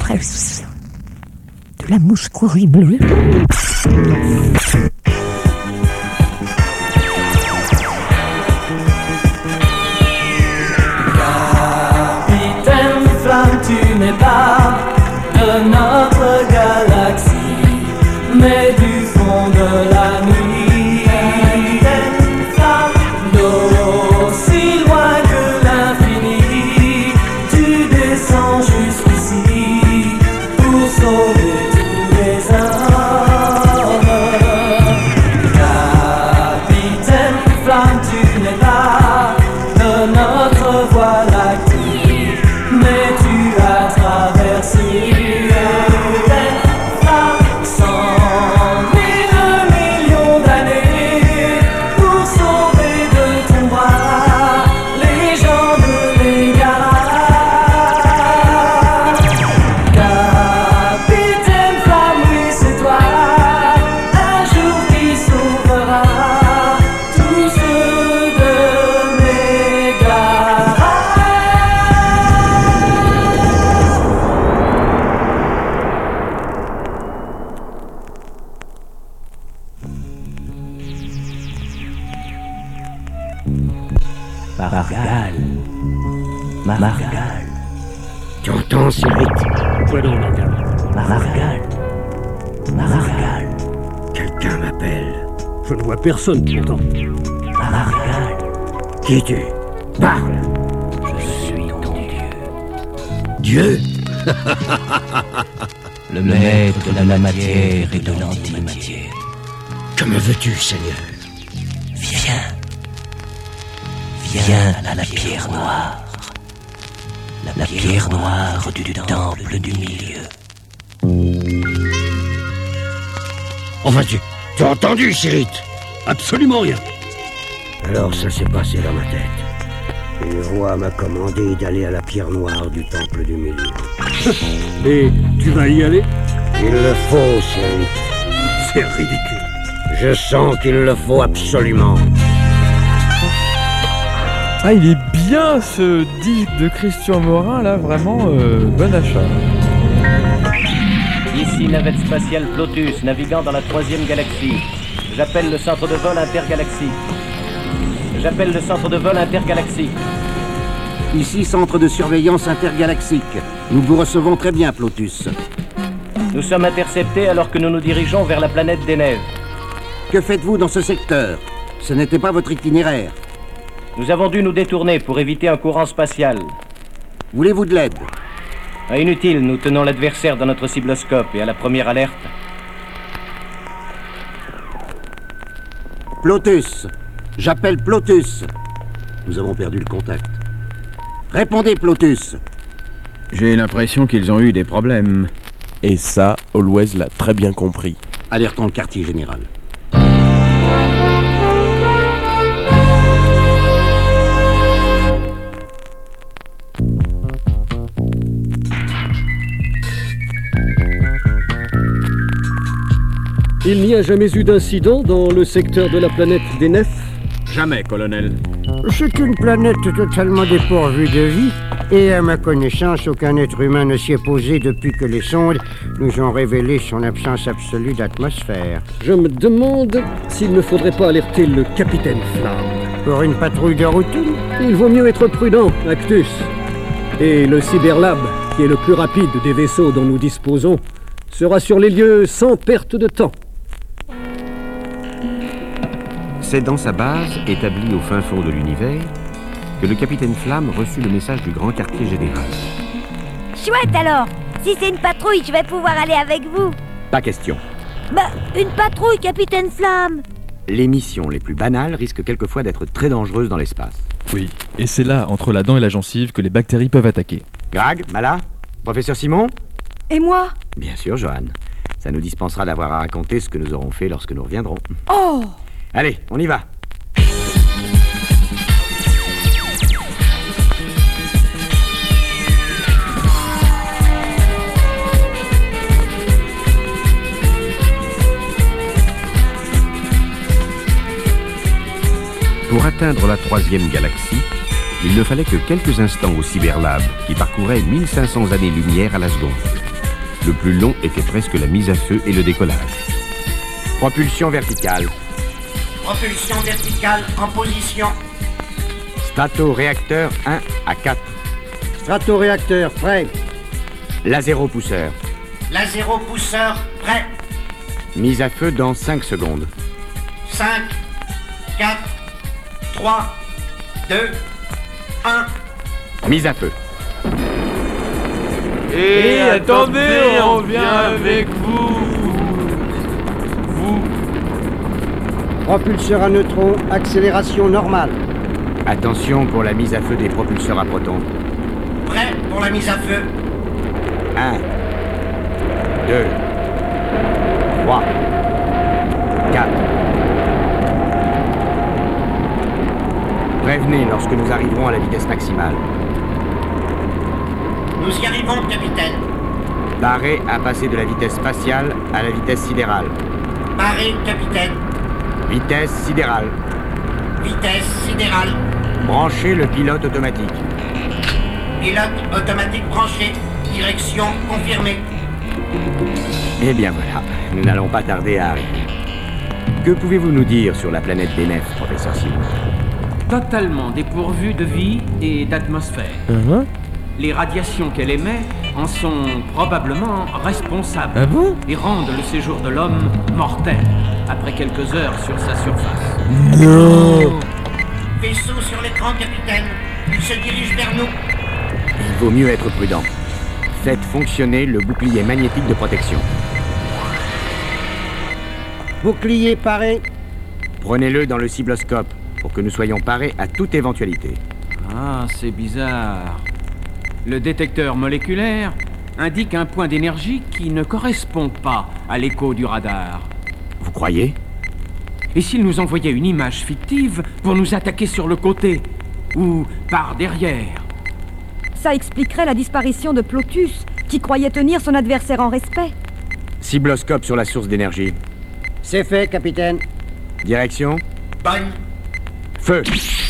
presse de la mouscourie bleue. Capitaine Flamme, tu n'es pas de notre galaxie, mais du fond de la nuit. Capitaine Flamme, d'aussi loin que l'infini, tu descends jusqu'ici pour sauver tous les hommes. Capitaine Flamme, tu n'es pas de notre voie lactée, mais tu as traversé Margal. Tu entends, Cyril? Quoi donc, Margal? Margal. Quelqu'un m'appelle. Je ne vois personne pourtant. Margal. Qui es-tu? Parle. Je suis ton Dieu? Dieu. Le maître de la matière et de l'antimatière. Que me veux-tu, Seigneur? Viens à la pierre noire. La pierre noire du temple du milieu. Enfin, tu as entendu, Cyril? Absolument rien. Alors ça s'est passé dans ma tête. Une voix m'a commandé d'aller à la pierre noire du temple du milieu. Et tu vas y aller? Il le faut, Cyril. C'est ridicule. Je sens qu'il le faut absolument. Ah, il est bien ce disque de Christian Morin là, vraiment bon achat. Ici navette spatiale Plotus, naviguant dans la 3e galaxie. J'appelle le centre de vol intergalactique. J'appelle le centre de vol intergalactique. Ici centre de surveillance intergalactique. Nous vous recevons très bien, Plotus. Nous sommes interceptés alors que nous nous dirigeons vers la planète des Neiges. Que faites-vous dans ce secteur? Ce n'était pas votre itinéraire. Nous avons dû nous détourner pour éviter un courant spatial. Voulez-vous de l'aide? Inutile, nous tenons l'adversaire dans notre cibloscope et à la première alerte. Plotus. J'appelle Plotus. Nous avons perdu le contact. Répondez, Plotus. J'ai l'impression qu'ils ont eu des problèmes. Et ça, Always l'a très bien compris. Alertons le quartier général. Il n'y a jamais eu d'incident dans le secteur de la planète des Nefs? Jamais, colonel. C'est une planète totalement dépourvue de vie, et à ma connaissance, aucun être humain ne s'y est posé depuis que les sondes nous ont révélé son absence absolue d'atmosphère. Je me demande s'il ne faudrait pas alerter le capitaine Flamme. Pour une patrouille de routine? Il vaut mieux être prudent, Actus. Et le Cyberlab, qui est le plus rapide des vaisseaux dont nous disposons, sera sur les lieux sans perte de temps. C'est dans sa base, établie au fin fond de l'univers, que le capitaine Flamme reçut le message du grand quartier général. Chouette alors! Si c'est une patrouille, je vais pouvoir aller avec vous. Pas question. Bah, une patrouille, capitaine Flamme! Les missions les plus banales risquent quelquefois d'être très dangereuses dans l'espace. Oui, et c'est là, entre la dent et la gencive, que les bactéries peuvent attaquer. Greg, Mala, professeur Simon? Et moi? Bien sûr, Johan. Ça nous dispensera d'avoir à raconter ce que nous aurons fait lorsque nous reviendrons. Oh! Allez, on y va. Pour atteindre la 3e galaxie, il ne fallait que quelques instants au Cyberlab, qui parcourait 1500 années-lumière à la seconde. Le plus long était presque la mise à feu et le décollage. Propulsion verticale. Propulsion verticale en position. Strato-réacteur 1 à 4. Strato-réacteur prêt. Lasero-pousseur. Lasero-pousseur prêt. Mise à feu dans 5 secondes. 5, 4, 3, 2, 1. Mise à feu. Et attendez, on vient avec vous. Propulseur à neutrons, accélération normale. Attention pour la mise à feu des propulseurs à protons. Prêt pour la mise à feu. 1, 2, 3, 4. Prévenez lorsque nous arriverons à la vitesse maximale. Nous y arrivons, capitaine. Barré à passer de la vitesse spatiale à la vitesse sidérale. Barré, capitaine. Vitesse sidérale. Vitesse sidérale. Branchez le pilote automatique. Pilote automatique branché. Direction confirmée. Eh bien voilà, nous n'allons pas tarder à arriver. Que pouvez-vous nous dire sur la planète Denef, professeur Simon? Totalement dépourvue de vie et d'atmosphère. Les radiations qu'elle émet en sont probablement responsables. Ah bon? Et rendent le séjour de l'homme mortel après quelques heures sur sa surface. Non. Vaisseau sur l'écran, capitaine. Il se dirige vers nous. Il vaut mieux être prudent. Faites fonctionner le bouclier magnétique de protection. Bouclier paré. Prenez-le dans le cibloscope pour que nous soyons parés à toute éventualité. Ah, c'est bizarre. Le détecteur moléculaire indique un point d'énergie qui ne correspond pas à l'écho du radar. Vous croyez? Et s'il nous envoyait une image fictive pour nous attaquer sur le côté ou par derrière? Ça expliquerait la disparition de Plotus, qui croyait tenir son adversaire en respect. Cibloscope sur la source d'énergie. C'est fait, capitaine. Direction? Bonne. Feu!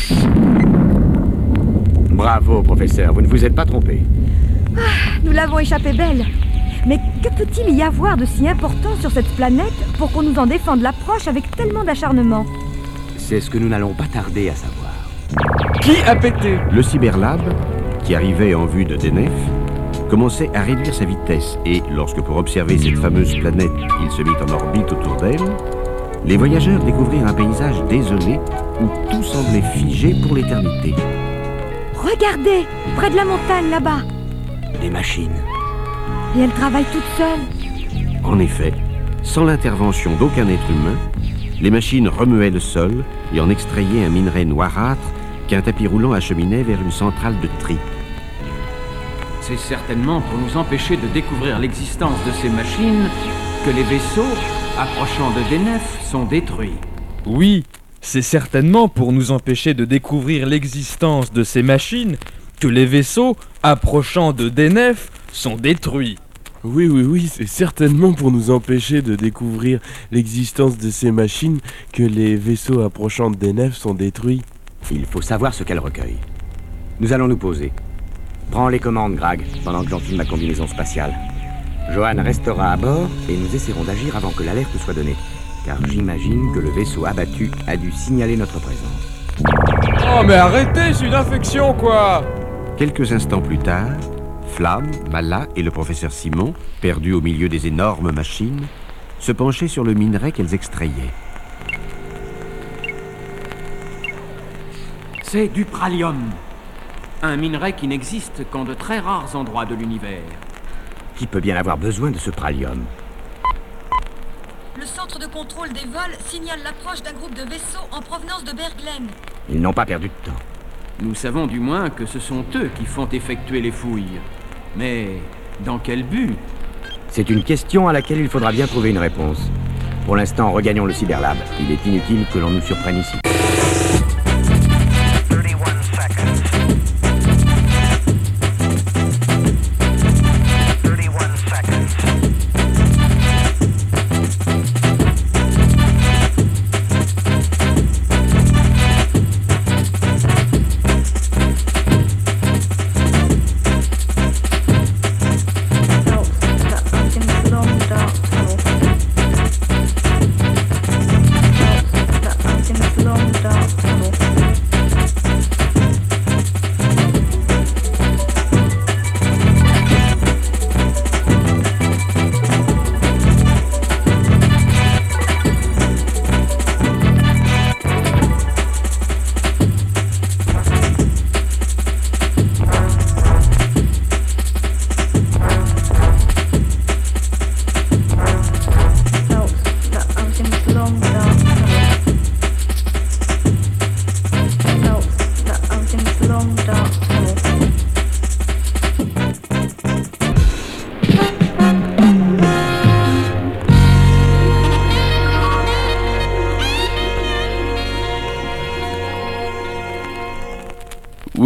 Bravo, professeur, vous ne vous êtes pas trompé. Ah, nous l'avons échappé belle. Mais que peut-il y avoir de si important sur cette planète pour qu'on nous en défende l'approche avec tellement d'acharnement? C'est ce que nous n'allons pas tarder à savoir. Qui a pété? Le Cyberlab, qui arrivait en vue de Denef, commençait à réduire sa vitesse et, lorsque pour observer cette fameuse planète, il se mit en orbite autour d'elle, les voyageurs découvrirent un paysage désolé où tout semblait figé pour l'éternité. Regardez, près de la montagne là-bas. Des machines. Et elles travaillent toutes seules. En effet, sans l'intervention d'aucun être humain, les machines remuaient le sol et en extrayaient un minerai noirâtre qu'un tapis roulant acheminait vers une centrale de tri. C'est certainement pour nous empêcher de découvrir l'existence de ces machines que les vaisseaux, approchant de Denef, sont détruits. Oui, c'est certainement pour nous empêcher de découvrir l'existence de ces machines que les vaisseaux, approchant de Denef, sont détruits. Oui, c'est certainement pour nous empêcher de découvrir l'existence de ces machines que les vaisseaux approchant de Denef sont détruits. Il faut savoir ce qu'elle recueille. Nous allons nous poser. Prends les commandes, Grag, pendant que j'enfile ma combinaison spatiale. Johan restera à bord et nous essaierons d'agir avant que l'alerte soit donnée. Car j'imagine que le vaisseau abattu a dû signaler notre présence. Oh mais arrêtez, c'est une infection quoi! Quelques instants plus tard, Flamme, Mala et le professeur Simon, perdus au milieu des énormes machines, se penchaient sur le minerai qu'elles extrayaient. C'est du pralium. Un minerai qui n'existe qu'en de très rares endroits de l'univers. Qui peut bien avoir besoin de ce pralium? Le centre de contrôle des vols signale l'approche d'un groupe de vaisseaux en provenance de Berglen. Ils n'ont pas perdu de temps. Nous savons du moins que ce sont eux qui font effectuer les fouilles. Mais dans quel but? C'est une question à laquelle il faudra bien trouver une réponse. Pour l'instant, regagnons le Cyberlab. Il est inutile que l'on nous surprenne ici.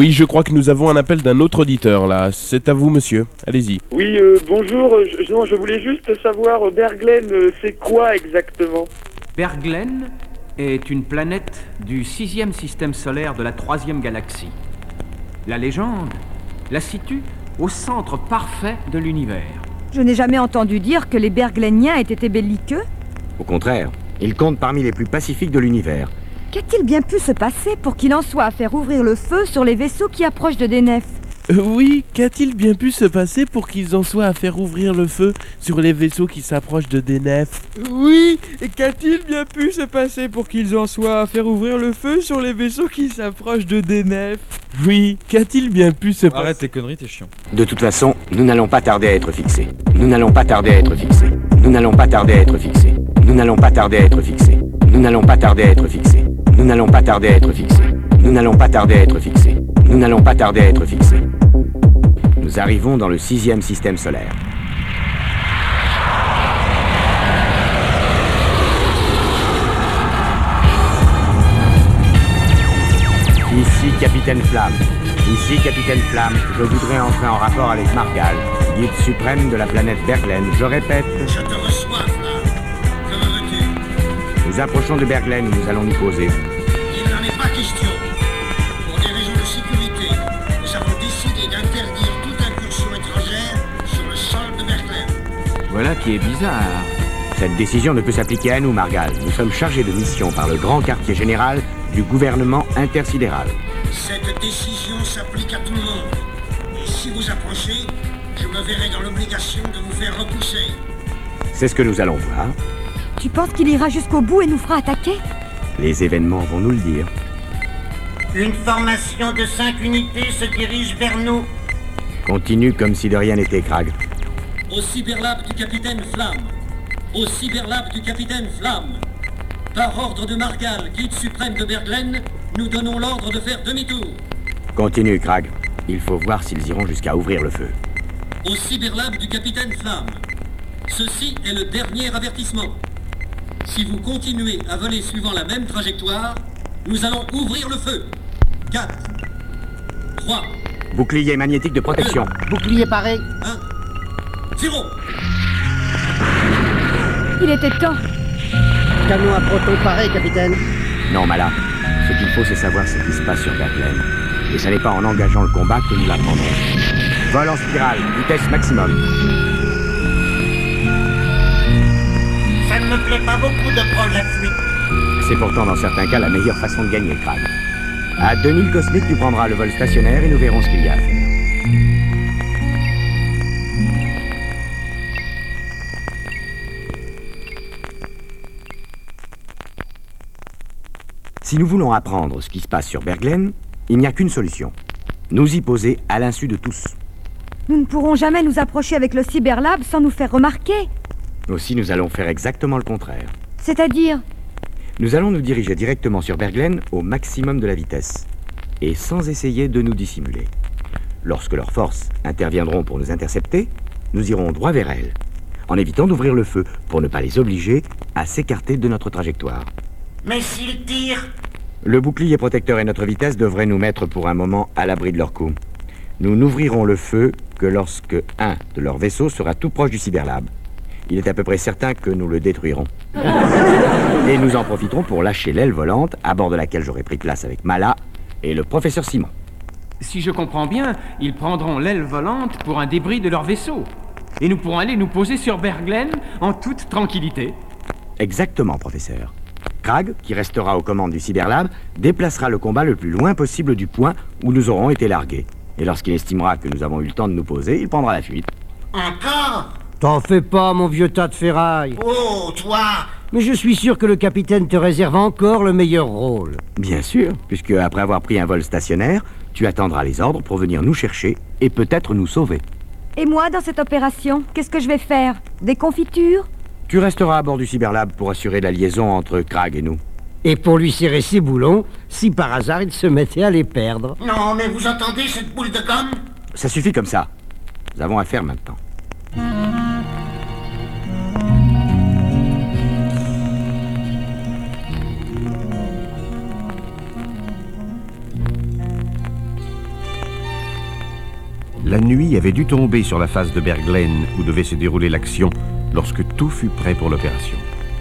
Oui, je crois que nous avons un appel d'un autre auditeur, là. C'est à vous, monsieur. Allez-y. Oui, bonjour. Non, je voulais juste savoir, Berglen, c'est quoi exactement? Berglen est une planète du 6e système solaire de la 3e galaxie. La légende la situe au centre parfait de l'univers. Je n'ai jamais entendu dire que les Bergleniens aient été belliqueux. Au contraire, ils comptent parmi les plus pacifiques de l'univers. Qu'a-t-il bien pu se passer pour qu'il en soit à faire ouvrir le feu sur les vaisseaux qui approchent de Denef? Oui, qu'a-t-il bien pu se passer pour qu'ils en soient à faire ouvrir le feu sur les vaisseaux qui s'approchent de Denef? Oui, et qu'a-t-il bien pu se passer pour qu'ils en soient à faire ouvrir le feu sur les vaisseaux qui s'approchent de Denef? Oui, qu'a-t-il bien pu se passer? Arrête tes conneries, t'es chiant. De toute façon, nous n'allons pas tarder à être fixés. Nous n'allons pas tarder à être fixés. Nous n'allons pas tarder à être fixés. Nous n'allons pas tarder à être fixés. Nous n'allons pas tarder à être fixés. Nous n'allons pas tarder à être fixés. Nous n'allons pas tarder à être fixés. Nous n'allons pas tarder à être fixés. Nous arrivons dans le 6e système solaire. Ici, Capitaine Flamme. Ici, Capitaine Flamme. Je voudrais entrer en rapport avec Margal, guide suprême de la planète Berglen. Je répète... Je te reçois, Flamme. Comment veux-tu? Nous approchons de Berglen où nous allons nous poser. Il n'en est pas question. Pour des raisons de sécurité, nous avons décidé d'interdire toute incursion étrangère sur le sol de Berglen. Voilà qui est bizarre. Cette décision ne peut s'appliquer à nous, Margal. Nous sommes chargés de mission par le grand quartier général du gouvernement intersidéral. Cette décision s'applique à tout le monde. Et si vous approchez, je me verrai dans l'obligation de vous faire repousser. C'est ce que nous allons voir. Tu penses qu'il ira jusqu'au bout et nous fera attaquer? Les événements vont nous le dire. Une formation de 5 unités se dirige vers nous. Continue comme si de rien n'était, Krag. Au cyberlab du capitaine Flamme. Au cyberlab du capitaine Flamme. Par ordre de Margal, guide suprême de Berglen, nous donnons l'ordre de faire demi-tour. Continue, Krag. Il faut voir s'ils iront jusqu'à ouvrir le feu. Au cyberlab du capitaine Flamme. Ceci est le dernier avertissement. Si vous continuez à voler suivant la même trajectoire, nous allons ouvrir le feu. 4, 3, Bouclier magnétique de protection. bouclier paré. 1, 0. Il était temps. Canon à proton paré, capitaine. Non, Mala. Ce qu'il faut, c'est savoir ce qui se passe sur Berglen. Et ce n'est pas en engageant le combat que nous l'apprendrons. Vol en spirale, vitesse maximum. Ça ne me plaît pas beaucoup de prendre la fuite. C'est pourtant dans certains cas la meilleure façon de gagner, Krag. À 2000 cosmiques, tu prendras le vol stationnaire et nous verrons ce qu'il y a à faire. Si nous voulons apprendre ce qui se passe sur Berglen, il n'y a qu'une solution. Nous y poser à l'insu de tous. Nous ne pourrons jamais nous approcher avec le cyberlab sans nous faire remarquer. Aussi, nous allons faire exactement le contraire. C'est-à-dire? Nous allons nous diriger directement sur Berglen au maximum de la vitesse, et sans essayer de nous dissimuler. Lorsque leurs forces interviendront pour nous intercepter, nous irons droit vers elles, en évitant d'ouvrir le feu pour ne pas les obliger à s'écarter de notre trajectoire. Mais s'ils tirent... Le bouclier protecteur et notre vitesse devraient nous mettre pour un moment à l'abri de leurs coups. Nous n'ouvrirons le feu que lorsque un de leurs vaisseaux sera tout proche du cyberlab. Il est à peu près certain que nous le détruirons. Et nous en profiterons pour lâcher l'aile volante, à bord de laquelle j'aurai pris place avec Mala et le professeur Simon. Si je comprends bien, ils prendront l'aile volante pour un débris de leur vaisseau. Et nous pourrons aller nous poser sur Berglen en toute tranquillité. Exactement, professeur. Krag, qui restera aux commandes du cyberlab, déplacera le combat le plus loin possible du point où nous aurons été largués. Et lorsqu'il estimera que nous avons eu le temps de nous poser, il prendra la fuite. Encore? T'en fais pas, mon vieux tas de ferraille. Oh, toi! Mais je suis sûr que le capitaine te réserve encore le meilleur rôle. Bien sûr, puisque après avoir pris un vol stationnaire, tu attendras les ordres pour venir nous chercher et peut-être nous sauver. Et moi, dans cette opération, qu'est-ce que je vais faire? Des confitures? Tu resteras à bord du cyberlab pour assurer la liaison entre Krag et nous. Et pour lui serrer ses boulons, si par hasard il se mettait à les perdre. Non, mais vous entendez cette boule de gomme? Ça suffit comme ça. Nous avons affaire maintenant. La nuit avait dû tomber sur la face de Berglen où devait se dérouler l'action lorsque tout fut prêt pour l'opération.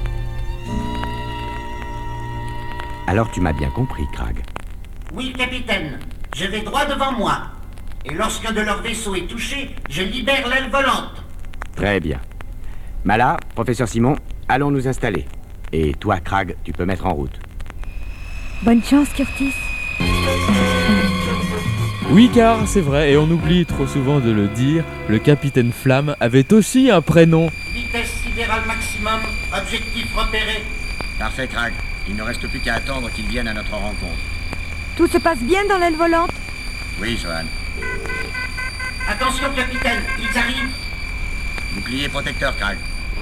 Alors tu m'as bien compris, Krag. Oui, capitaine. Je vais droit devant moi. Et lorsqu'un de leurs vaisseaux est touché, je libère l'aile volante. Très bien. Mala, professeur Simon, allons nous installer. Et toi, Krag, tu peux mettre en route. Bonne chance, Curtis. Oui, car c'est vrai, et on oublie trop souvent de le dire, le capitaine Flamme avait aussi un prénom. Vitesse sidérale maximum, objectif repéré. Parfait, Krag. Il ne reste plus qu'à attendre qu'ils viennent à notre rencontre. Tout se passe bien dans l'aile volante? Oui, Johan. Attention, capitaine, ils arrivent. Bouclier protecteur, Krag.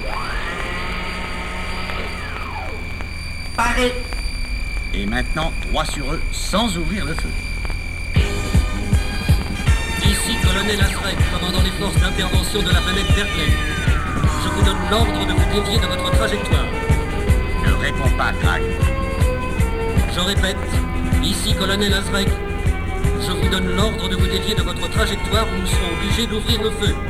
Paré. Et maintenant, droit sur eux, sans ouvrir le feu. Ici, colonel Azrek, commandant les forces d'intervention de la planète Berglen. Je vous donne l'ordre de vous dévier de votre trajectoire. Ne réponds pas, Krag. Je répète, ici, colonel Azrek. Je vous donne l'ordre de vous dévier de votre trajectoire ou nous serons obligés d'ouvrir le feu.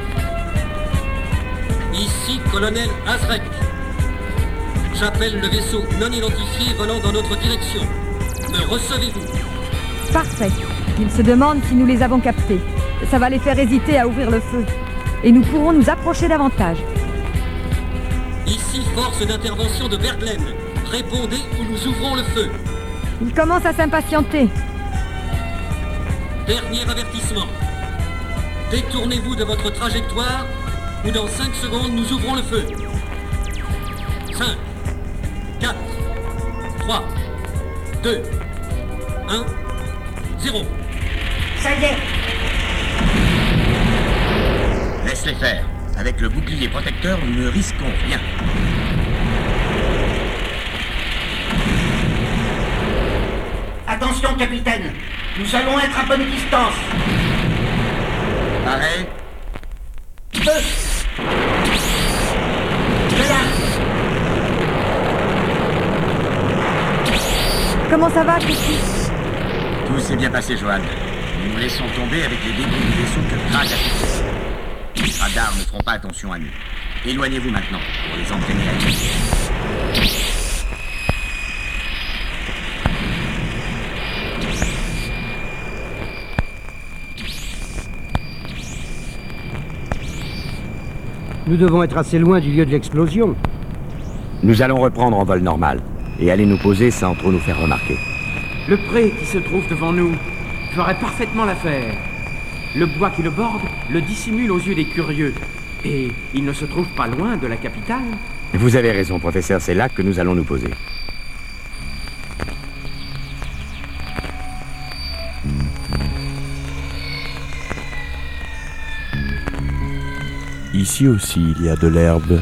Ici, colonel Azrek. J'appelle le vaisseau non identifié volant dans notre direction. Me recevez-vous? Parfait. Ils se demandent si nous les avons captés. Ça va les faire hésiter à ouvrir le feu. Et nous pourrons nous approcher davantage. Ici, force d'intervention de Berglen. Répondez ou nous ouvrons le feu. Ils commencent à s'impatienter. Dernier avertissement. Détournez-vous de votre trajectoire ou dans 5 secondes, nous ouvrons le feu. 5, 4, 3, 2, 1, 0. Ça y est. Laisse-les faire. Avec le bouclier protecteur, nous ne risquons rien. Attention, capitaine. Nous allons être à bonne distance. Pareil. Feu. Là. Comment ça va, Curtis? Tout s'est bien passé, Johan. Nous nous laissons tomber avec les débris du vaisseau que Krag a fixé. Les radars ne feront pas attention à nous. Éloignez-vous maintenant pour les entraîner à tirer. Nous devons être assez loin du lieu de l'explosion. Nous allons reprendre en vol normal et aller nous poser sans trop nous faire remarquer. Le pré qui se trouve devant nous ferait parfaitement l'affaire. Le bois qui le borde le dissimule aux yeux des curieux. Et il ne se trouve pas loin de la capitale. Vous avez raison, professeur, c'est là que nous allons nous poser. Ici aussi, il y a de l'herbe.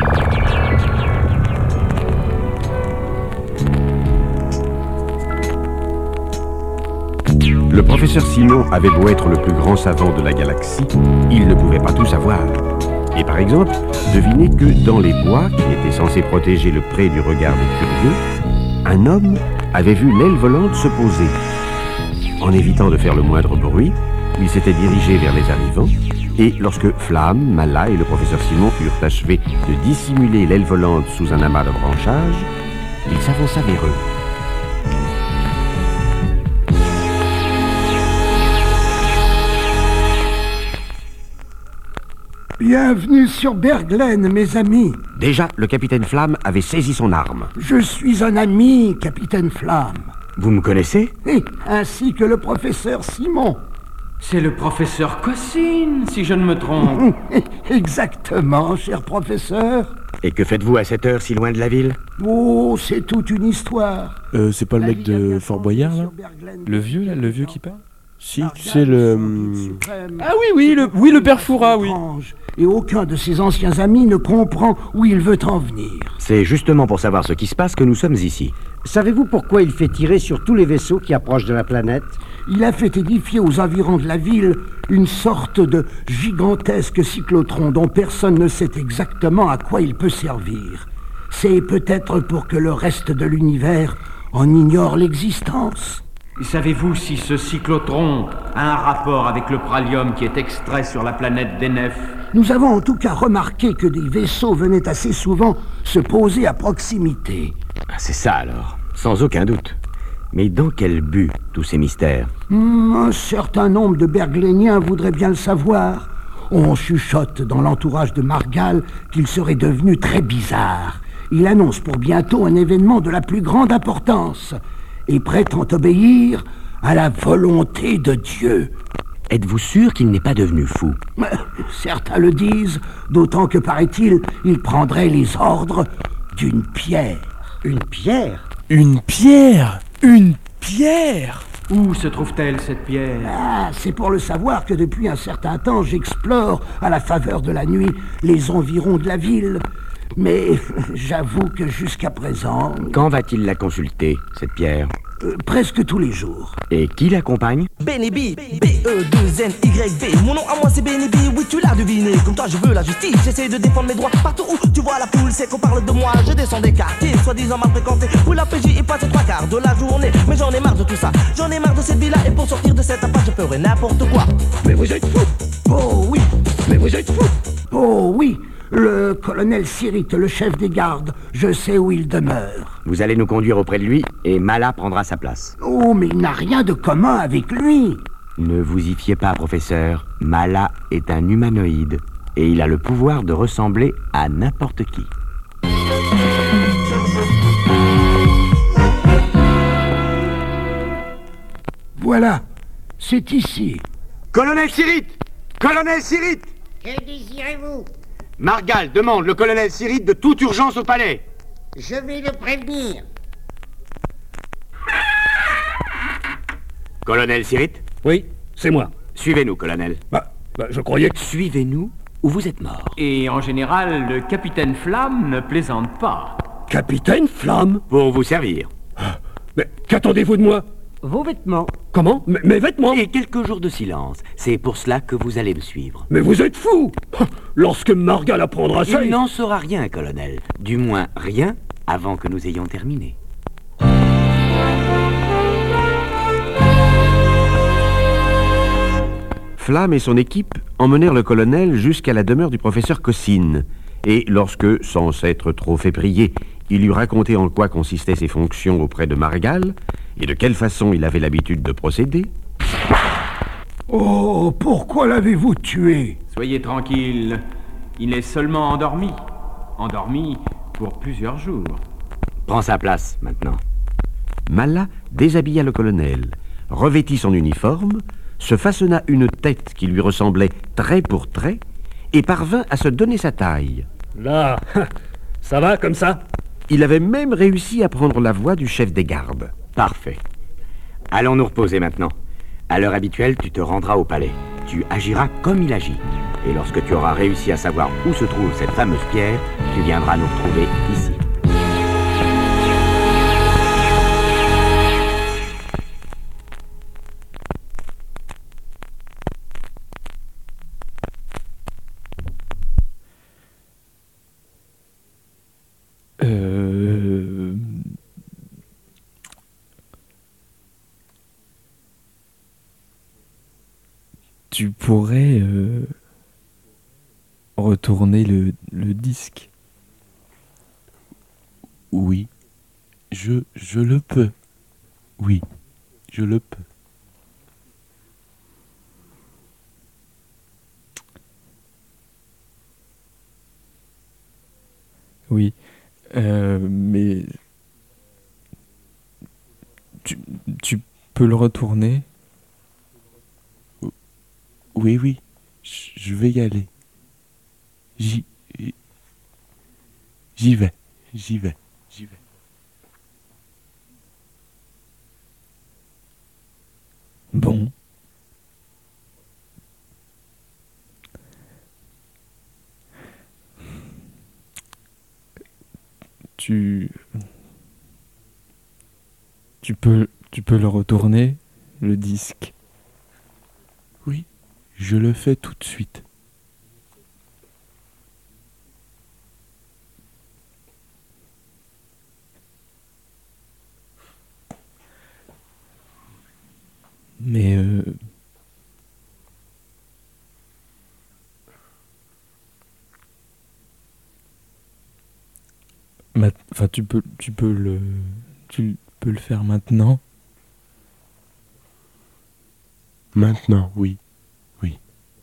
Le professeur Simon avait beau être le plus grand savant de la galaxie, il ne pouvait pas tout savoir. Et par exemple, devinez que dans les bois, qui étaient censés protéger le pré du regard des curieux, un homme avait vu l'aile volante se poser. En évitant de faire le moindre bruit, il s'était dirigé vers les arrivants, et lorsque Flamme, Mala et le professeur Simon eurent achevé de dissimuler l'aile volante sous un amas de branchages, il s'avança vers eux. Bienvenue sur Berglen, mes amis. Déjà, le capitaine Flamme avait saisi son arme. Je suis un ami, capitaine Flamme. Vous me connaissez? Et ainsi que le professeur Simon. C'est le professeur Cossine, si je ne me trompe. Exactement, cher professeur. Et que faites-vous à cette heure si loin de la ville? Oh, c'est toute une histoire. C'est pas le mec de Fort Boyard, là? Le vieux, là, le vieux qui parle? Si, tu sais, le... Ah oui, le père Foura, oui. Et aucun de ses anciens amis ne comprend où il veut en venir. C'est justement pour savoir ce qui se passe que nous sommes ici. Savez-vous pourquoi il fait tirer sur tous les vaisseaux qui approchent de la planète? Il a fait édifier aux environs de la ville une sorte de gigantesque cyclotron dont personne ne sait exactement à quoi il peut servir. C'est peut-être pour que le reste de l'univers en ignore l'existence. Savez-vous si ce cyclotron a un rapport avec le pralium qui est extrait sur la planète Denef? Nous avons en tout cas remarqué que des vaisseaux venaient assez souvent se poser à proximité. Ah, c'est ça alors, sans aucun doute. Mais dans quel but, tous ces mystères? Un certain nombre de Bergléniens voudraient bien le savoir. On chuchote dans l'entourage de Margal qu'il serait devenu très bizarre. Il annonce pour bientôt un événement de la plus grande importance et prétend obéir à la volonté de Dieu. Êtes-vous sûr qu'il n'est pas devenu fou? Certains le disent, d'autant que, paraît-il, il prendrait les ordres d'une pierre. Une pierre? Une pierre? Une pierre? Où se trouve-t-elle, cette pierre? Ah, c'est pour le savoir que depuis un certain temps, j'explore, à la faveur de la nuit, les environs de la ville. Mais j'avoue que jusqu'à présent... Quand va-t-il la consulter, cette pierre? Presque tous les jours. Et qui l'accompagne? Benny B, B-E-2-N-Y-V. Mon nom à moi c'est Benny B, oui tu l'as deviné. Comme toi je veux la justice, j'essaie de défendre mes droits. Partout où tu vois la foule, c'est qu'on parle de moi. Je descends des quartiers, soi-disant mal fréquentés, où la PJ est passée 3/4 de la journée. Mais j'en ai marre de tout ça, j'en ai marre de cette vie-là. Et pour sortir de cette impasse, je ferai n'importe quoi. Mais vous êtes fou! Oh oui! Mais vous êtes fou! Oh oui! Le colonel Sirite, le chef des gardes, je sais où il demeure. Vous allez nous conduire auprès de lui et Mala prendra sa place. Oh, mais il n'a rien de commun avec lui. Ne vous y fiez pas, professeur. Mala est un humanoïde et il a le pouvoir de ressembler à n'importe qui. Voilà, c'est ici. Colonel Sirite! Colonel Sirite! Que désirez-vous? Margal demande le colonel Sirite de toute urgence au palais. Je vais le prévenir. Colonel Sirite? Oui, c'est moi. Suivez-nous, colonel. Je croyais que... Suivez-nous ou vous êtes mort. Et en général, le capitaine Flamme ne plaisante pas. Capitaine Flamme? Pour vous servir. Mais qu'attendez-vous de moi? Vos vêtements. Comment? Mes vêtements? Et quelques jours de silence. C'est pour cela que vous allez me suivre. Mais vous êtes fou! Lorsque Margal apprendra ça... Il n'en saura rien, colonel. Du moins, rien avant que nous ayons terminé. Flamme et son équipe emmenèrent le colonel jusqu'à la demeure du professeur Cossine. Et lorsque, sans s'être trop fait prier, il lui racontait en quoi consistaient ses fonctions auprès de Margal et de quelle façon il avait l'habitude de procéder. Oh, pourquoi l'avez-vous tué? Soyez tranquille, il est seulement endormi. Endormi pour plusieurs jours. Prends sa place, maintenant. Mala déshabilla le colonel, revêtit son uniforme, se façonna une tête qui lui ressemblait trait pour trait et parvint à se donner sa taille. Là, ça va comme ça? Il avait même réussi à prendre la voix du chef des gardes. Parfait. Allons nous reposer maintenant. À l'heure habituelle, tu te rendras au palais. Tu agiras comme il agit. Et lorsque tu auras réussi à savoir où se trouve cette fameuse pierre, tu viendras nous retrouver ici. Tu pourrais retourner le disque. Oui, je le peux. Oui, je le peux. Oui, mais tu peux le retourner? Oui, je vais y aller. J'y vais. Bon. Tu peux le retourner, le disque? Oui, je le fais tout de suite. Enfin, tu peux le faire maintenant. Maintenant, oui. Oui.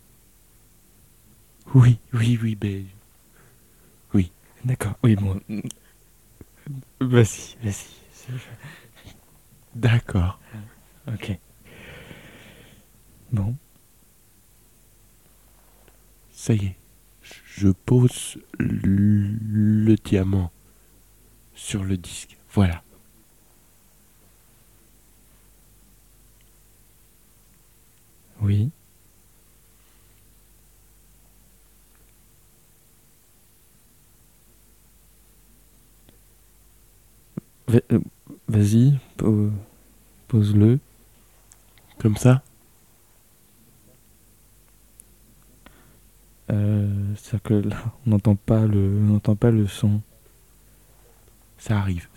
Oui, ben... Oui. D'accord, oui, bon... Vas-y. D'accord. Ok. Bon. Ça y est. Je pose le diamant sur le disque. Voilà. Oui. Vas-y, pose-le. Comme ça? C'est-à-dire que là, on n'entend pas le son. Ça arrive.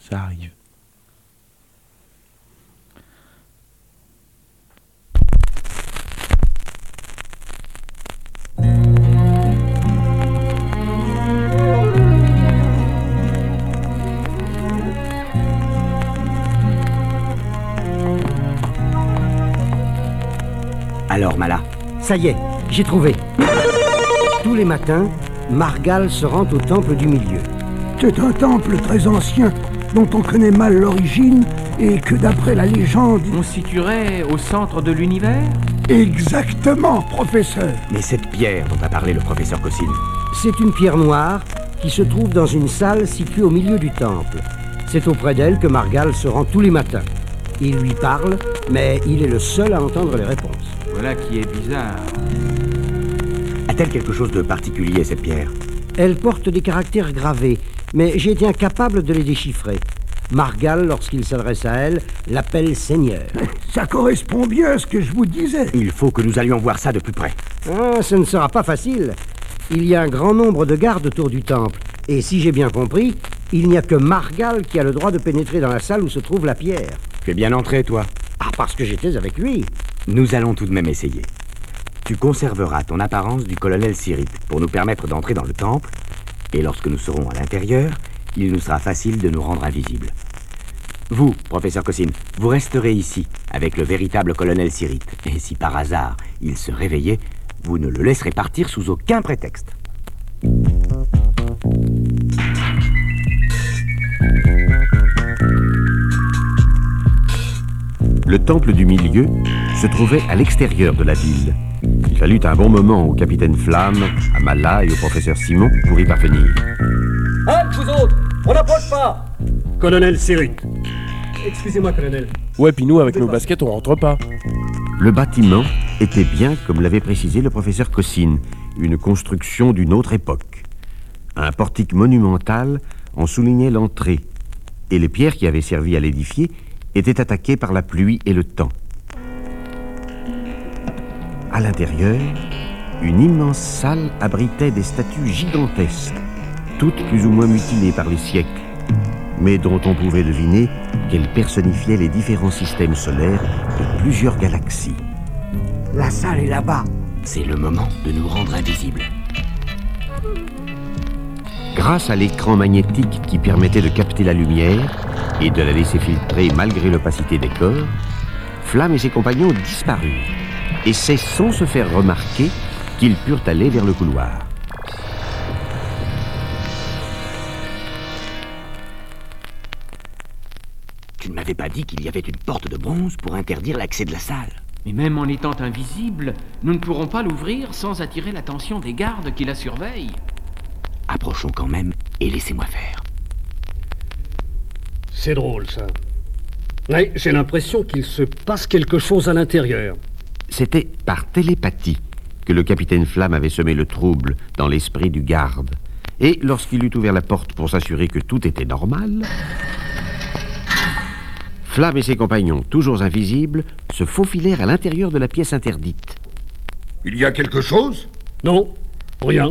Alors, Mala? Ça y est, j'ai trouvé. Tous les matins, Margal se rend au temple du milieu. C'est un temple très ancien, dont on connaît mal l'origine, et que d'après la légende... On situerait au centre de l'univers? Exactement, professeur. Mais cette pierre dont a parlé le professeur Cossine... C'est une pierre noire qui se trouve dans une salle située au milieu du temple. C'est auprès d'elle que Margal se rend tous les matins. Il lui parle, mais il est le seul à entendre les réponses. Voilà qui est bizarre. A-t-elle quelque chose de particulier, cette pierre? Elle porte des caractères gravés, mais j'ai été incapable de les déchiffrer. Margal, lorsqu'il s'adresse à elle, l'appelle Seigneur. Ça correspond bien à ce que je vous disais. Il faut que nous allions voir ça de plus près. Ah, ce ne sera pas facile. Il y a un grand nombre de gardes autour du temple. Et si j'ai bien compris, il n'y a que Margal qui a le droit de pénétrer dans la salle où se trouve la pierre. Tu es bien entré, toi? Ah, parce que j'étais avec lui. Nous allons tout de même essayer. Tu conserveras ton apparence du colonel Cyrite pour nous permettre d'entrer dans le temple, et lorsque nous serons à l'intérieur, il nous sera facile de nous rendre invisibles. Vous, professeur Cossine, vous resterez ici avec le véritable colonel Cyrite, et si par hasard il se réveillait, vous ne le laisserez partir sous aucun prétexte. Le temple du milieu se trouvait à l'extérieur de la ville. Il fallut un bon moment au capitaine Flamme, à Mala et au professeur Simon pour y parvenir. Halt, vous autres! On n'approche pas! Colonel Cyrite. Excusez-moi, colonel. Ouais, puis nous, avec nos baskets, on rentre pas. Le bâtiment était bien, comme l'avait précisé le professeur Cossine, une construction d'une autre époque. Un portique monumental en soulignait l'entrée, et les pierres qui avaient servi à l'édifier étaient attaquées par la pluie et le temps. À l'intérieur, une immense salle abritait des statues gigantesques, toutes plus ou moins mutilées par les siècles, mais dont on pouvait deviner qu'elles personnifiaient les différents systèmes solaires de plusieurs galaxies. La salle est là-bas. C'est le moment de nous rendre invisibles. Grâce à l'écran magnétique qui permettait de capter la lumière et de la laisser filtrer malgré l'opacité des corps, Flamme et ses compagnons disparurent, et c'est sans se faire remarquer qu'ils purent aller vers le couloir. Tu ne m'avais pas dit qu'il y avait une porte de bronze pour interdire l'accès de la salle. Mais même en étant invisibles, nous ne pourrons pas l'ouvrir sans attirer l'attention des gardes qui la surveillent. Approchons quand même et laissez-moi faire. C'est drôle, ça. Oui, j'ai l'impression qu'il se passe quelque chose à l'intérieur. C'était par télépathie que le capitaine Flamme avait semé le trouble dans l'esprit du garde. Et lorsqu'il eut ouvert la porte pour s'assurer que tout était normal, Flamme et ses compagnons, toujours invisibles, se faufilèrent à l'intérieur de la pièce interdite. Il y a quelque chose? Non, rien.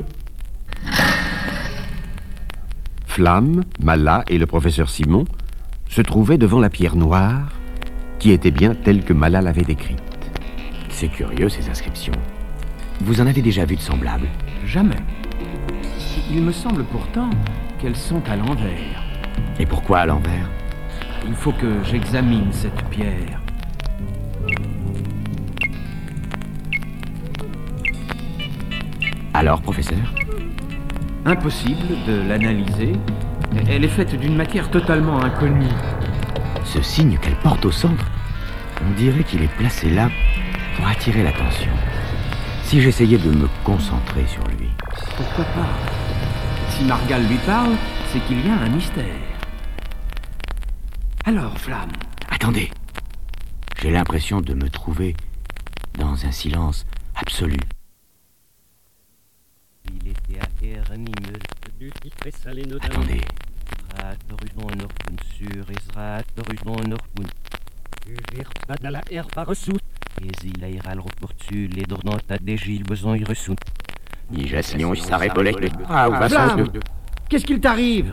Flamme, Mala et le professeur Simon se trouvaient devant la pierre noire, qui était bien telle que Mala l'avait décrite. C'est curieux, ces inscriptions. Vous en avez déjà vu de semblables? Jamais. Il me semble pourtant qu'elles sont à l'envers. Et pourquoi à l'envers? Il faut que j'examine cette pierre. Alors, professeur? Impossible de l'analyser. Elle est faite d'une matière totalement inconnue. Ce signe qu'elle porte au centre, on dirait qu'il est placé là pour attirer l'attention. Si j'essayais de me concentrer sur lui. Pourquoi pas? Si Margal lui parle, c'est qu'il y a un mystère. Alors, Flamme. Attendez. J'ai l'impression de me trouver dans un silence absolu. Attendez. Flamme, qu'est-ce qu'il t'arrive?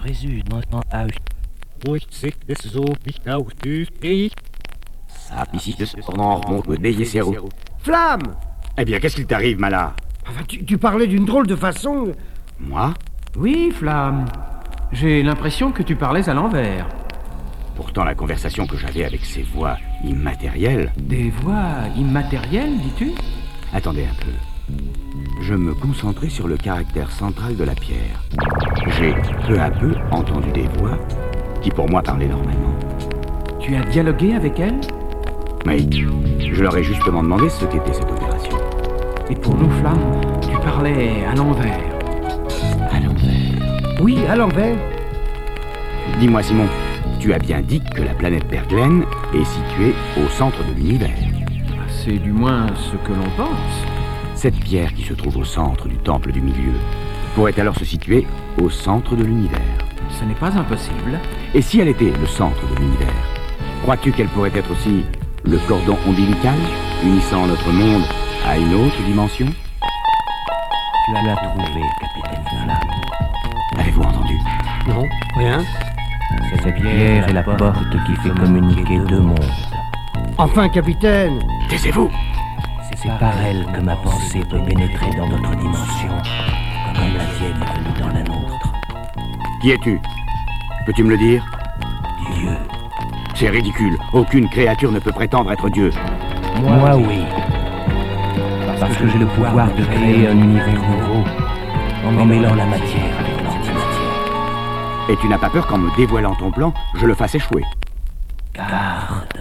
Flamme! Eh bien, qu'est-ce qu'il t'arrive, Mala? Enfin, tu parlais d'une drôle de façon. Moi? Oui, Flamme. J'ai l'impression que tu parlais à l'envers. Pourtant, la conversation que j'avais avec ces voix immatérielles... Des voix immatérielles, dis-tu? Attendez un peu. Je me concentrais sur le caractère central de la pierre. J'ai peu à peu entendu des voix qui pour moi parlaient normalement. Tu as dialogué avec elles? Oui, je leur ai justement demandé ce qu'était cette opération. Et pour nous, Flamme, tu parlais à l'envers. À l'envers? Oui, à l'envers. Dis-moi, Simon, tu as bien dit que la planète Berglen est située au centre de l'univers. C'est du moins ce que l'on pense. Cette pierre qui se trouve au centre du temple du milieu pourrait alors se situer au centre de l'univers. Ce n'est pas impossible. Et si elle était le centre de l'univers, crois-tu qu'elle pourrait être aussi le cordon ombilical unissant notre monde à une autre dimension? Tu l'as trouvé, capitaine Flamme. Avez-vous entendu? Non, rien. Cette pierre est la porte qui fait communiquer deux mondes. Enfin, capitaine! Taisez-vous! C'est par elle que ma pensée peut pénétrer dans notre dimension, comme la tienne est venue dans la nôtre. Qui es-tu? Peux-tu me le dire? Dieu. C'est ridicule. Aucune créature ne peut prétendre être Dieu. Moi, oui. Parce que j'ai le pouvoir de créer un univers nouveau, en mêlant la matière avec l'antimatière. Et tu n'as pas peur qu'en me dévoilant ton plan, je le fasse échouer? Garde.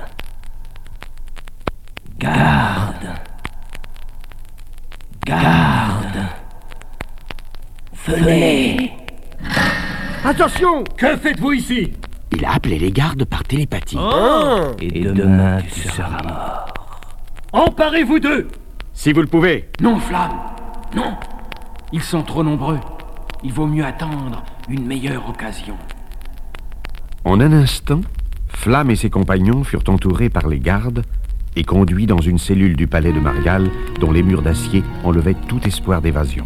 Garde. Garde. Venez. Attention! Que faites-vous ici? Il a appelé les gardes par télépathie. Et demain, tu seras mort. Emparez-vous d'eux! Si vous le pouvez. Non, Flamme. Non. Ils sont trop nombreux. Il vaut mieux attendre une meilleure occasion. En un instant, Flamme et ses compagnons furent entourés par les gardes et conduits dans une cellule du palais de Margal dont les murs d'acier enlevaient tout espoir d'évasion.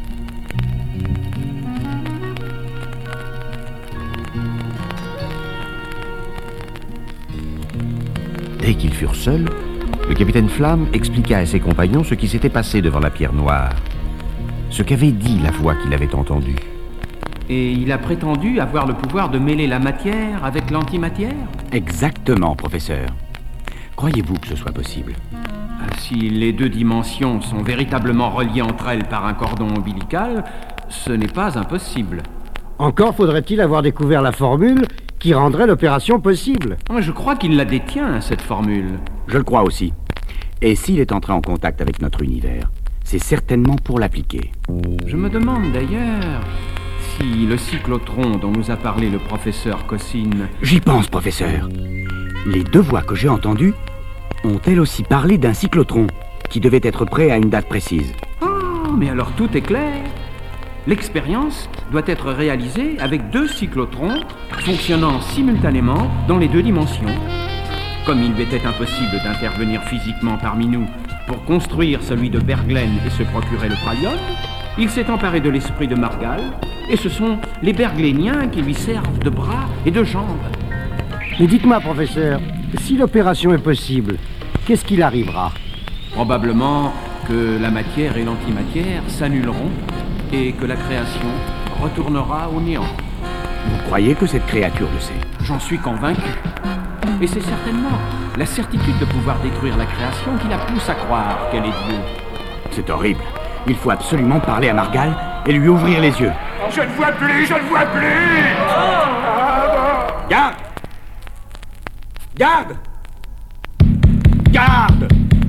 Dès qu'ils furent seuls, le capitaine Flamme expliqua à ses compagnons ce qui s'était passé devant la pierre noire, ce qu'avait dit la voix qu'il avait entendue. Et il a prétendu avoir le pouvoir de mêler la matière avec l'antimatière? Exactement, professeur. Croyez-vous que ce soit possible? Si les deux dimensions sont véritablement reliées entre elles par un cordon ombilical, ce n'est pas impossible. Encore faudrait-il avoir découvert la formule qui rendrait l'opération possible. Je crois qu'il la détient, cette formule. Je le crois aussi. Et s'il est entré en contact avec notre univers, c'est certainement pour l'appliquer. Je me demande d'ailleurs si le cyclotron dont nous a parlé le professeur Cossine... J'y pense, professeur. Les deux voix que j'ai entendues ont elles aussi parlé d'un cyclotron qui devait être prêt à une date précise. Oh, mais alors tout est clair. L'expérience doit être réalisée avec deux cyclotrons fonctionnant simultanément dans les deux dimensions. Comme il était impossible d'intervenir physiquement parmi nous pour construire celui de Berglen et se procurer le Pralium, il s'est emparé de l'esprit de Margal, et ce sont les Bergléniens qui lui servent de bras et de jambes. Mais dites-moi, professeur, si l'opération est possible, qu'est-ce qu'il arrivera? Probablement que la matière et l'antimatière s'annuleront et que la création retournera au néant. Vous croyez que cette créature le sait? J'en suis convaincu. Et c'est certainement la certitude de pouvoir détruire la création qui la pousse à croire qu'elle est Dieu. C'est horrible. Il faut absolument parler à Margal et lui ouvrir les yeux. Je ne vois plus, je ne vois plus. Garde! Garde! Garde!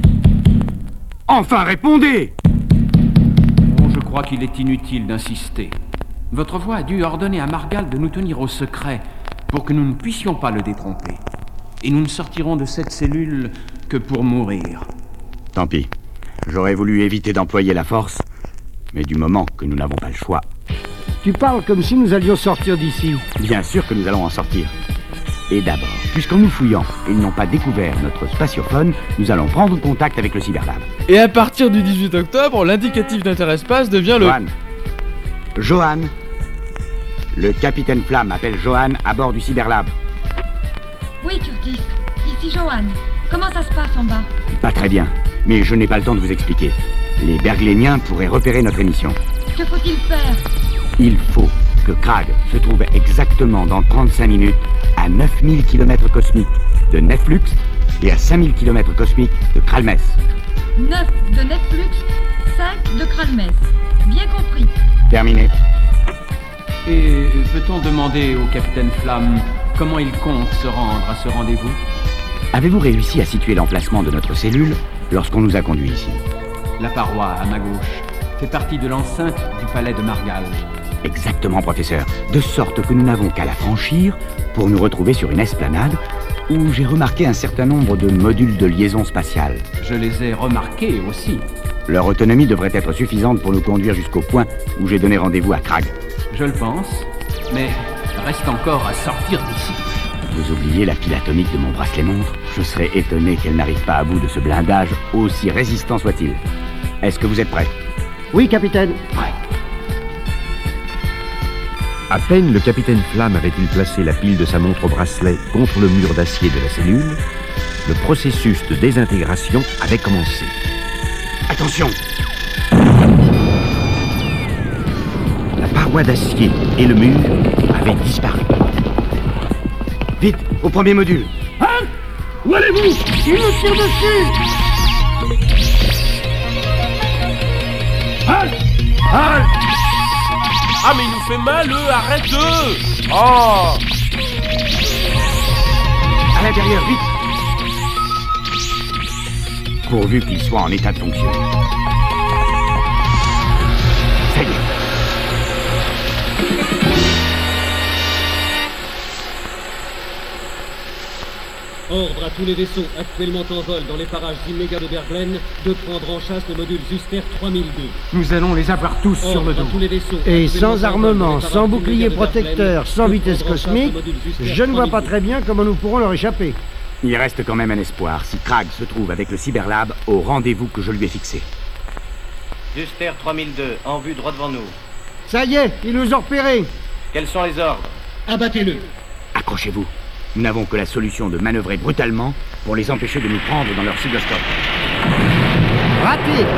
Enfin, répondez! Oh, je crois qu'il est inutile d'insister. Votre voix a dû ordonner à Margal de nous tenir au secret pour que nous ne puissions pas le détromper. Et nous ne sortirons de cette cellule que pour mourir. Tant pis. J'aurais voulu éviter d'employer la force, mais du moment que nous n'avons pas le choix... Tu parles comme si nous allions sortir d'ici. Bien sûr que nous allons en sortir. Et d'abord, puisqu'en nous fouillant, ils n'ont pas découvert notre spatiophone, nous allons prendre contact avec le Cyberlab. Et à partir du 18 octobre, l'indicatif d'interespace devient le... Johan. Le capitaine Flamme appelle Johan à bord du Cyberlab. Oui, Curtis. Ici Johan. Comment ça se passe en bas? Pas très bien, mais je n'ai pas le temps de vous expliquer. Les Bergléniens pourraient repérer notre émission. Que faut-il faire? Il faut que Krag se trouve exactement dans 35 minutes à 9000 km cosmiques de Neflux et à 5000 km cosmiques de Kralmes. 9 de Netflix, 5 de Kralmes. Bien compris. Terminé. Et peut-on demander au capitaine Flamme comment il compte se rendre à ce rendez-vous? Avez-vous réussi à situer l'emplacement de notre cellule lorsqu'on nous a conduits ici? La paroi, à ma gauche, fait partie de l'enceinte du palais de Margal. Exactement, professeur. De sorte que nous n'avons qu'à la franchir pour nous retrouver sur une esplanade où j'ai remarqué un certain nombre de modules de liaison spatiale. Je les ai remarqués aussi. Leur autonomie devrait être suffisante pour nous conduire jusqu'au point où j'ai donné rendez-vous à Krag. Je le pense, mais reste encore à sortir d'ici. Vous oubliez la pile atomique de mon bracelet-montre? Je serais étonné qu'elle n'arrive pas à bout de ce blindage, aussi résistant soit-il. Est-ce que vous êtes prêts? Oui, capitaine. Ouais. À peine le capitaine Flamme avait-il placé la pile de sa montre au bracelet contre le mur d'acier de la cellule, le processus de désintégration avait commencé. Attention! La paroi d'acier et le mur avaient disparu. Vite, au premier module! Hein? Où allez-vous? Il nous tire dessus! Halt! Halt! Ah mais il nous fait mal, arrête! Oh! À l'intérieur, vite! Pourvu qu'il soit en état de fonction. Ça y est. Ordre à tous les vaisseaux actuellement en vol dans les parages immédiats de Berglen de prendre en chasse le module Zuster 3002. Nous allons les avoir tous sur le dos. Tous les vaisseaux Et sans armement, sans bouclier protecteur, sans vitesse cosmique, je ne vois pas très bien comment nous pourrons leur échapper. Il reste quand même un espoir si Krag se trouve avec le Cyberlab au rendez-vous que je lui ai fixé. Zuster 3002, en vue droit devant nous. Ça y est, ils nous ont repérés. Quels sont les ordres? Abattez-le. Accrochez-vous. Nous n'avons que la solution de manœuvrer brutalement pour les empêcher de nous prendre dans leur cyboscope. Raté!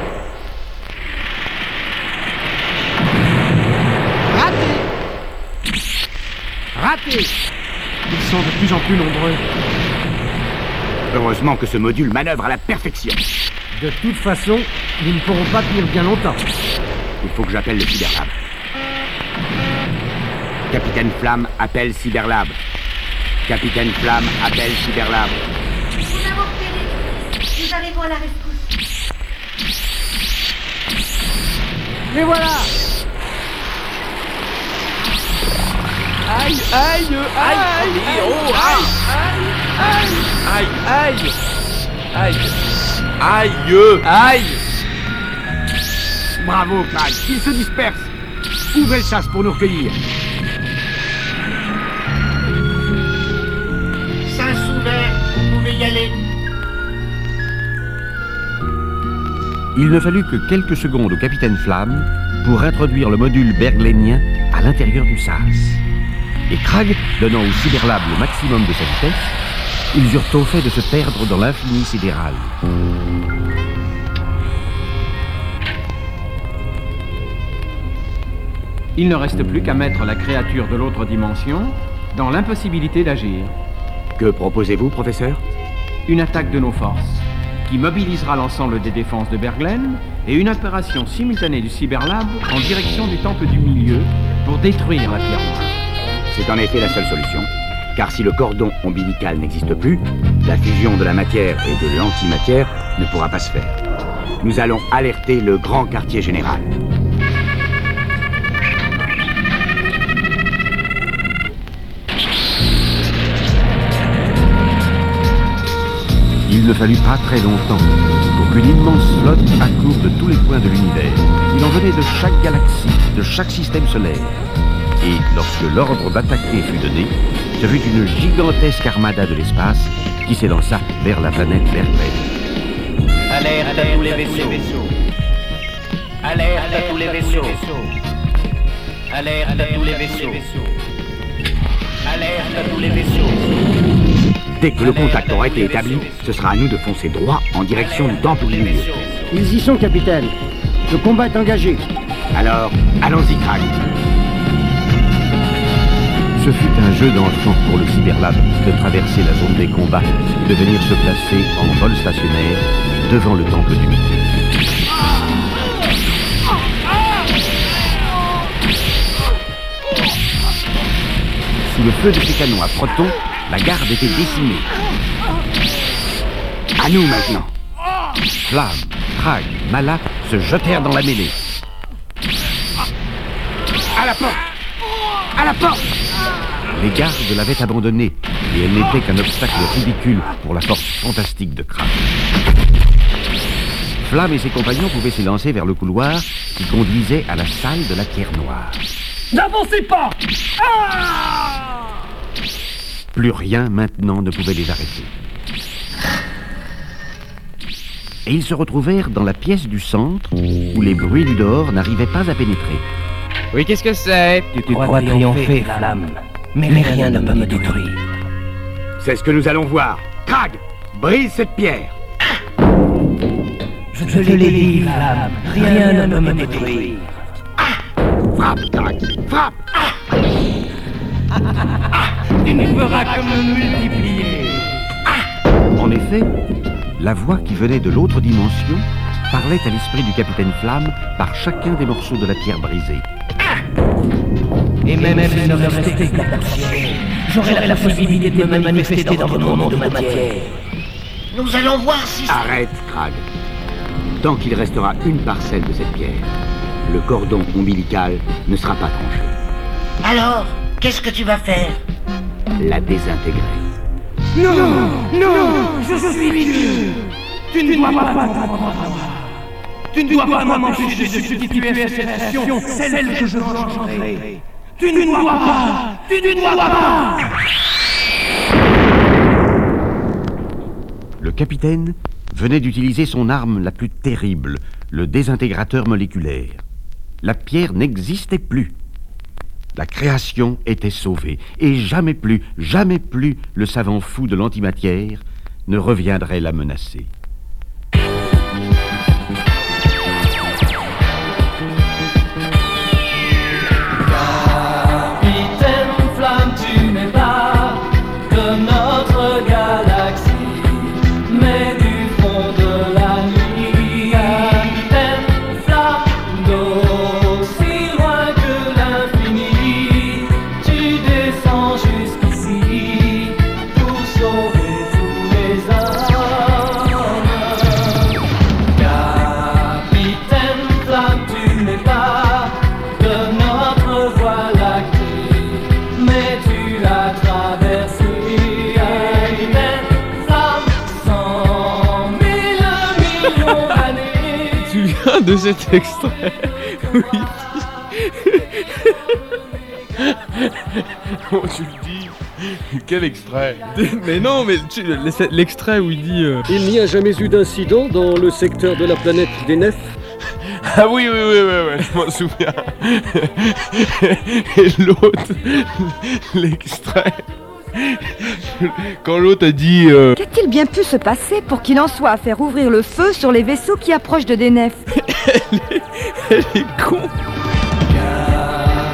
Raté! Raté! Ils sont de plus en plus nombreux. Heureusement que ce module manœuvre à la perfection. De toute façon, nous ne pourrons pas tenir bien longtemps. Il faut que j'appelle le Cyberlab. Capitaine Flamme appelle Cyberlab. Capitaine Flamme appelle Cyberlab. Nous avons repéré. Nous arrivons à la rescousse. Et voilà! Aïe, aïe, aïe, oh, aïe, aïe, aïe, aïe, aïe, aïe. Bravo, Krag, ils se dispersent. Ouvrez le sas pour nous recueillir. Sas ouvert, vous pouvez y aller. Il ne fallut que quelques secondes au capitaine Flamme pour introduire le module berglénien à l'intérieur du sas. Et Krag, donnant au Cyberlab le maximum de sa vitesse, ils eurent au fait de se perdre dans l'infini sidéral. Il ne reste plus qu'à mettre la créature de l'autre dimension dans l'impossibilité d'agir. Que proposez-vous, professeur? Une attaque de nos forces, qui mobilisera l'ensemble des défenses de Berglen, et une opération simultanée du Cyberlab en direction du temple du milieu pour détruire la pierre noire. C'est en effet la seule solution, car si le cordon ombilical n'existe plus, la fusion de la matière et de l'antimatière ne pourra pas se faire. Nous allons alerter le grand quartier général. Il ne fallut pas très longtemps pour qu'une immense flotte accourt de tous les coins de l'univers. Il en venait de chaque galaxie, de chaque système solaire. Et lorsque l'ordre d'attaquer fut donné, ce fut une gigantesque armada de l'espace qui s'élança vers la planète Berglen. Alerte à tous les vaisseaux. Alerte à tous les vaisseaux. Alerte à tous les vaisseaux. Alerte à tous les vaisseaux. Dès que le contact aura été établi, ce sera à nous de foncer droit en direction du temple du milieu. Ils y sont, capitaine. Le combat est engagé. Alors, allons-y, Krag. Ce fut un jeu d'enfant pour le Cyberlab de traverser la zone des combats, de venir se placer en vol stationnaire devant le temple du milieu. Sous le feu de ces canons à protons, la garde était décimée. À nous maintenant. Flamme, Krag, Malak se jetèrent dans la mêlée. À la porte! À la porte! Les gardes l'avaient abandonnée, et elle n'était qu'un obstacle ridicule pour la force fantastique de Krag. Flamme et ses compagnons pouvaient s'élancer vers le couloir qui conduisait à la salle de la pierre noire. N'avancez pas! Plus rien maintenant ne pouvait les arrêter. Et ils se retrouvèrent dans la pièce du centre où les bruits du dehors n'arrivaient pas à pénétrer. Oui, qu'est-ce que c'est? Tu crois triompher, Flamme, mais rien ne peut me détruire. C'est ce que nous allons voir. Krag, brise cette pierre. Je l'ai dit, Flamme, rien ne peut me détruire. Frappe, Krag, frappe! Tu ne feras que me multiplier. En effet, la voix qui venait de l'autre dimension parlait à l'esprit du capitaine Flamme par chacun des morceaux de la pierre brisée. Et même s'il ne restait que la poussière, j'aurais la possibilité de me manifester dans mon monde de matière. Nous allons voir si... Arrête, Krag. Tant qu'il restera une parcelle de cette pierre, le cordon ombilical ne sera pas tranché. Alors, qu'est-ce que tu vas faire? La désintégrer. Non, non, je suis Dieu. Tu ne dois pas t'entendre. Tu ne dois pas m'empêcher de substituer à cette action celle que je changerai. Tu ne dois pas. Tu ne dois pas. Le capitaine venait d'utiliser son arme la plus terrible, le désintégrateur moléculaire. La pierre n'existait plus. La création était sauvée, et jamais plus, le savant fou de l'antimatière ne reviendrait la menacer. Capitaine Flamme, tu n'es pas de notre galaxie, mais du fond de la nuit. Capitaine Flamme, d'aussi loin que l'infini, tu descends jusqu'ici pour sauver tous les hommes. Capitaine Flamme, tu n'es pas de notre voie lactée, mais tu l'as traversée. Capitaine Flamme, 100 000 millions d'années. Tu te souviens de cet extrait où il Comment tu le dis? Quel extrait? Mais non, mais l'extrait où il dit... Il n'y a jamais eu d'incident dans le secteur de la planète des Nefs. Ah oui, je m'en souviens. Et l'autre, l'extrait, quand l'autre a dit... Qu'a-t-il bien pu se passer pour qu'il en soit à faire ouvrir le feu sur les vaisseaux qui approchent de Denef? Elle est con.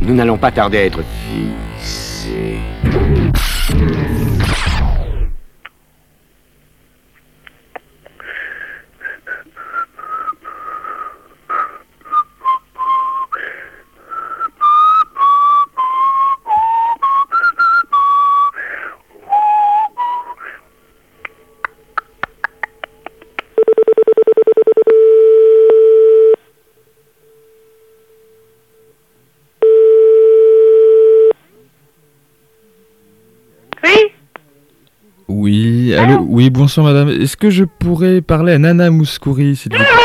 Nous n'allons pas tarder à être... Oui, allô, oui, bonsoir madame. Est-ce que je pourrais parler à Nana Mouskouri, s'il vous plaît?